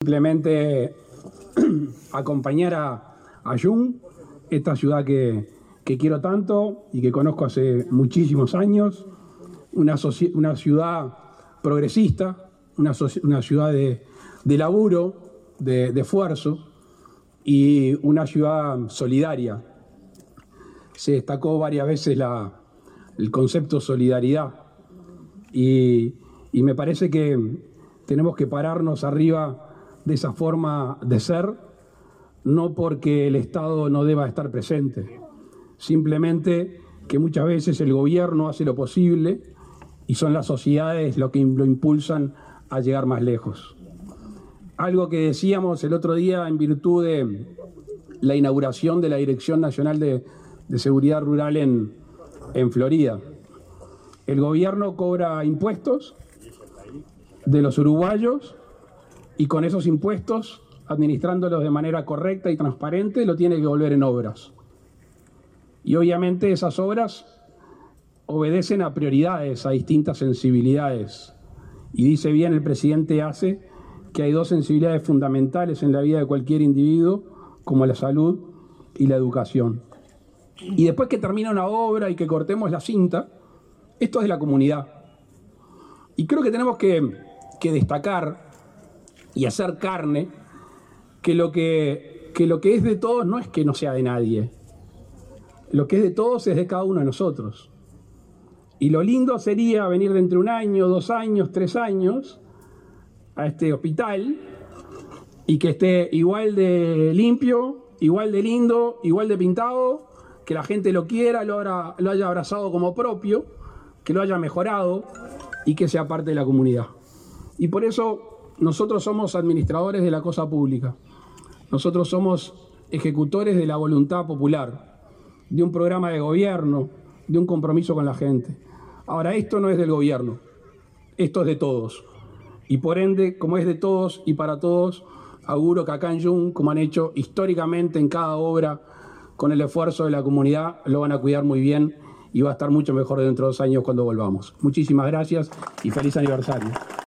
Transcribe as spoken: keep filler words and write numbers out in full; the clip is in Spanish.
simplemente acompañar a, a Jung, esta ciudad que, que quiero tanto y que conozco hace muchísimos años, una, una ciudad progresista, una, una ciudad de, de laburo, de, de esfuerzo y una ciudad solidaria. Se destacó varias veces la, el concepto solidaridad y, y me parece que tenemos que pararnos arriba de esa forma de ser, no porque el Estado no deba estar presente, simplemente que muchas veces el gobierno hace lo posible y son las sociedades lo que lo impulsan a llegar más lejos. Algo que decíamos el otro día en virtud de la inauguración de la Dirección Nacional de, de Seguridad Rural en, en Florida. El gobierno cobra impuestos de los uruguayos y con esos impuestos, administrándolos de manera correcta y transparente, lo tiene que volver en obras. Y obviamente esas obras obedecen a prioridades, a distintas sensibilidades. Y dice bien el presidente Ace que hay dos sensibilidades fundamentales en la vida de cualquier individuo, como la salud y la educación. Y después que termina una obra y que cortemos la cinta, esto es de la comunidad. Y creo que tenemos que, que destacar y hacer carne que lo que, que lo que es de todos no es que no sea de nadie. Lo que es de todos es de cada uno de nosotros. Y lo lindo sería venir dentro de un año, dos años, tres años a este hospital y que esté igual de limpio, igual de lindo, igual de pintado, que la gente lo quiera, lo, habrá, lo haya abrazado como propio, que lo haya mejorado y que sea parte de la comunidad. Y por eso nosotros somos administradores de la cosa pública. Nosotros somos ejecutores de la voluntad popular, de un programa de gobierno, de un compromiso con la gente. Ahora, esto no es del gobierno, esto es de todos. Y por ende, como es de todos y para todos, auguro que acá en Jung, como han hecho históricamente en cada obra, con el esfuerzo de la comunidad, lo van a cuidar muy bien y va a estar mucho mejor dentro de dos años cuando volvamos. Muchísimas gracias y feliz aniversario.